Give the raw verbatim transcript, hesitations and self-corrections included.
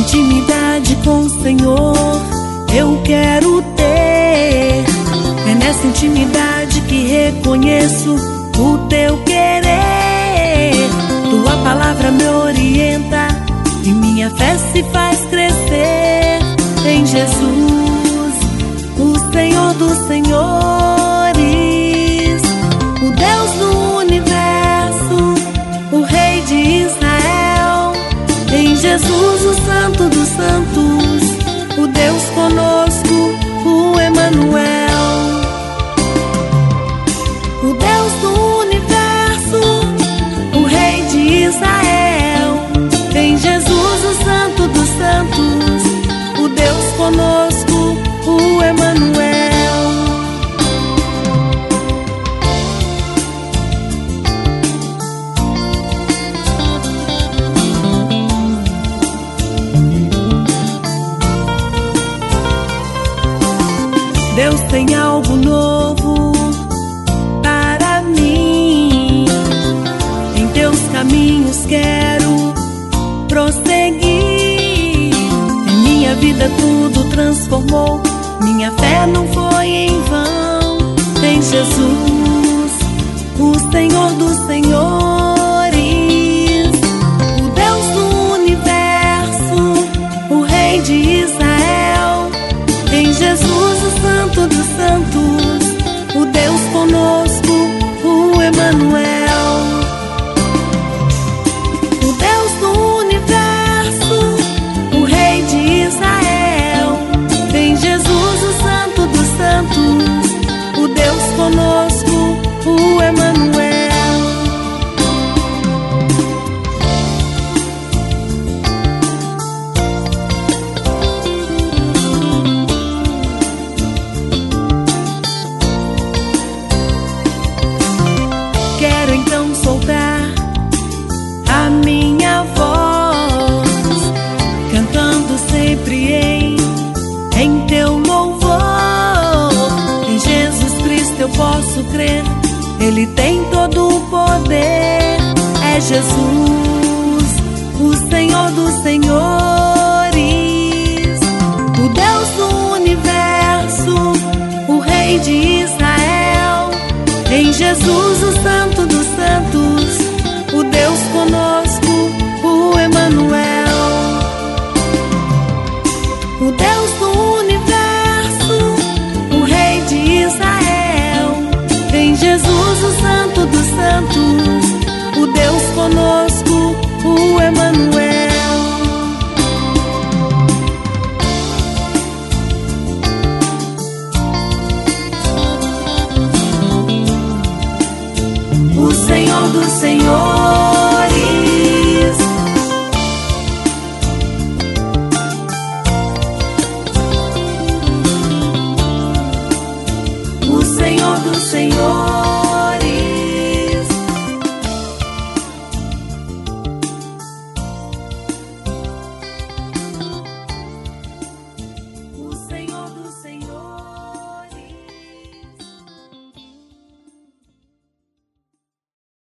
Intimidade com o Senhor eu quero ter. É nessa intimidade que reconheço o teu querer. Tua palavra me orienta e minha fé se faz crescer em Jesus, o Senhor dos senhores, o Deus do universo, o Rei de Israel. Em Jesus, o Santo dos santos, o Deus conosco, o Emanuel. O Deus do universo, o Rei de Israel. Em Jesus, o Santo dos santos, o Deus conosco, o Emanuel. Deus tem algo novo para mim. Em teus caminhos quero prosseguir. Em minha vida tudo transformou. Minha fé não foi em vão. Em Jesus, o Senhor dos senhores, o Deus do universo, o Rei de Israel. Em Jesus, o Santo dos santos, o Deus conosco, o Emanuel. O Deus do universo, o Rei de Israel. Em Jesus, o Santo dos santos, o Deus conosco, o Emanuel. Quero então soltar a minha voz, cantando sempre em, em teu louvor. Em Jesus Cristo eu posso crer, Ele tem todo o poder. É Jesus, o Senhor dos senhores, o Deus do universo, o Rei de Israel. Em Jesus, o Santo dos santos, o Deus conosco,